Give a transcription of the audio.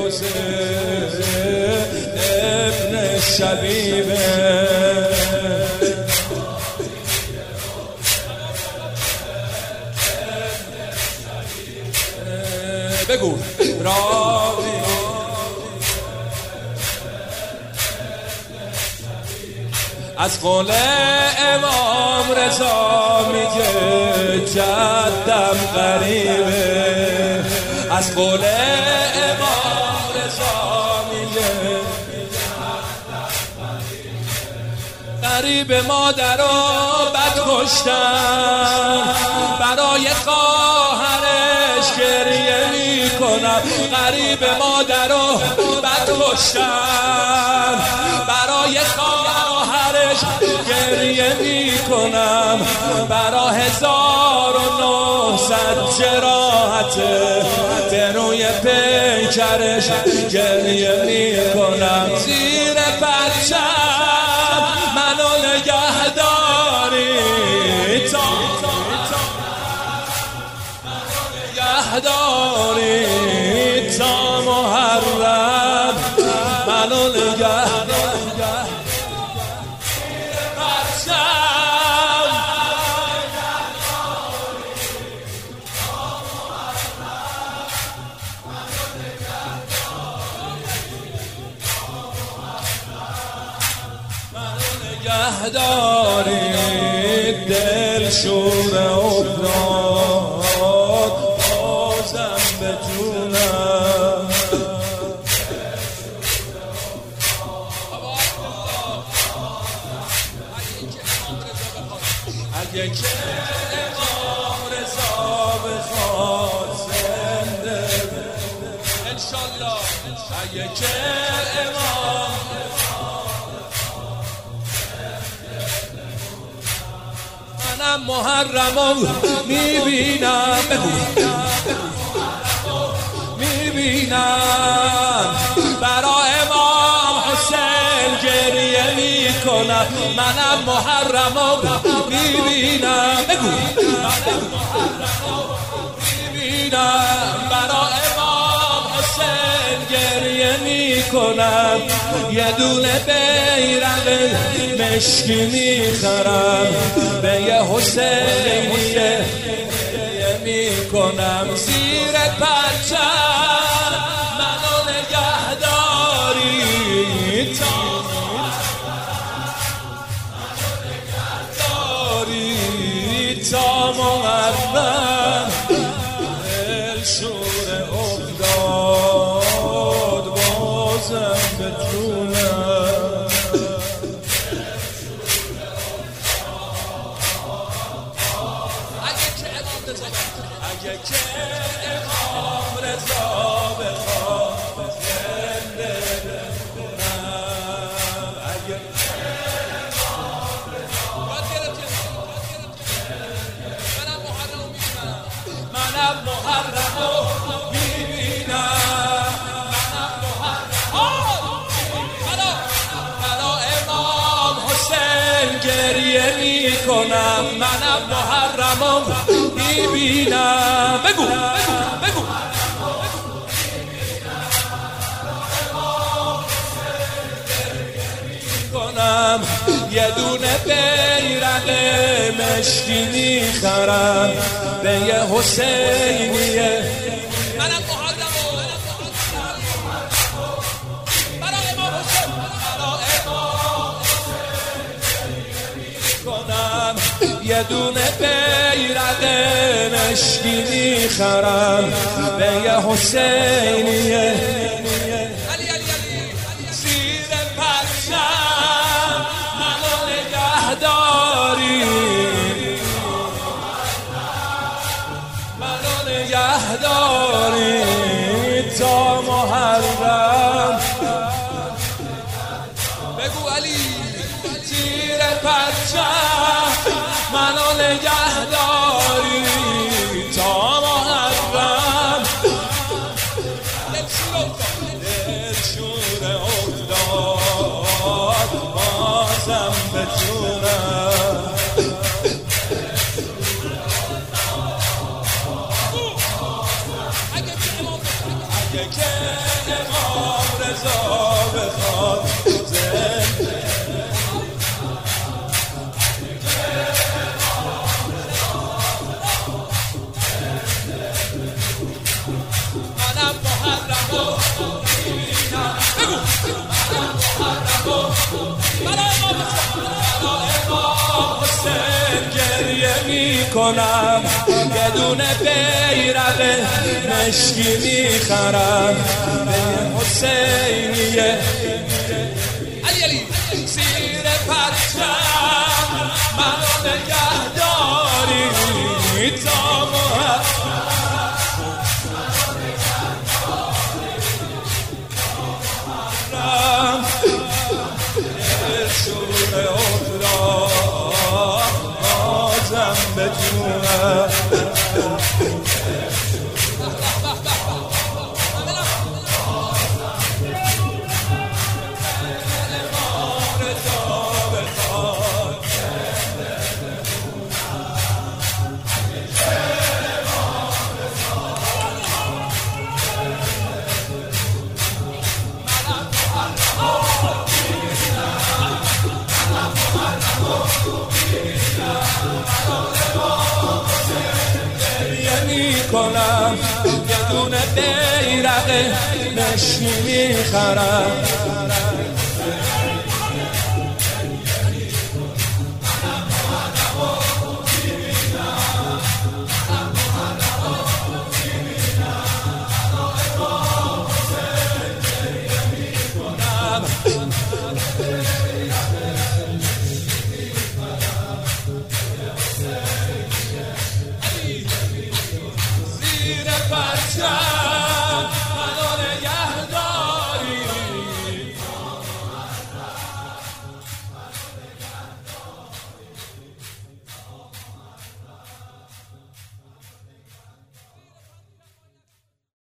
حسین ابن شبیبه. بگو راوی از قول امام رضا میگه جدم غریبه. از قول امام رضا میگه غریب مادر رو بد کشتم، برای خواهرش گریه میکنم. غریب مادر رو بد کشتم، برای خواهرش گریه میکنم. برا 1900 جراحت به روی پیکرش گریه میکنم. زیر بچم منو نگهداری تا نگهداری تا محرم، منو نگهداری نگهداری. دل شور افتاد بازم به جونم. اگه که امام رضا بخواد زنده انشالله، اگه که امام منم محرمو میبینم، میبینم برا امام حسین گریه میکنم. منم محرمو میبینم، بگو میبینم برا امام حسین گریه میکنم. یه دونه بیرق مشکی میخرم، به یه حسینیه میکنم. زیر پرچم منو نگهداری تا تا محرم. دل شور افتاد بازم به جونم. اگه که امام رضا بخواد زنده بمونم، اگه منم محرمو میبینم، برا امام حسین گریه میکنم. منم محرمو میبینم، بگو کنم. یه دونه بیرق مشکی میخرم، به یه حسینیه. منم محرمو برا امام حسین کنم. یه دونه بیرق مشکی میخرم، به یه حسینیه. زیر پرچم منو نگهداری، منو نگهداری تا محرم. بگو علی. زیر پرچم منو نگهداری تا محرم. دل شور افتاد بازم به جونم. اگه که امام رضا بخواد منم محرم و اینم بگو منم محرم و برای امام حسین گریه میکنم یه دونه بیرق مشکی میخرم به حسینیه علی علی زیر پرچم منو نگهداری تا شور افتاد آزم به جونم کنم یه دونه بیرق مشکی میخرم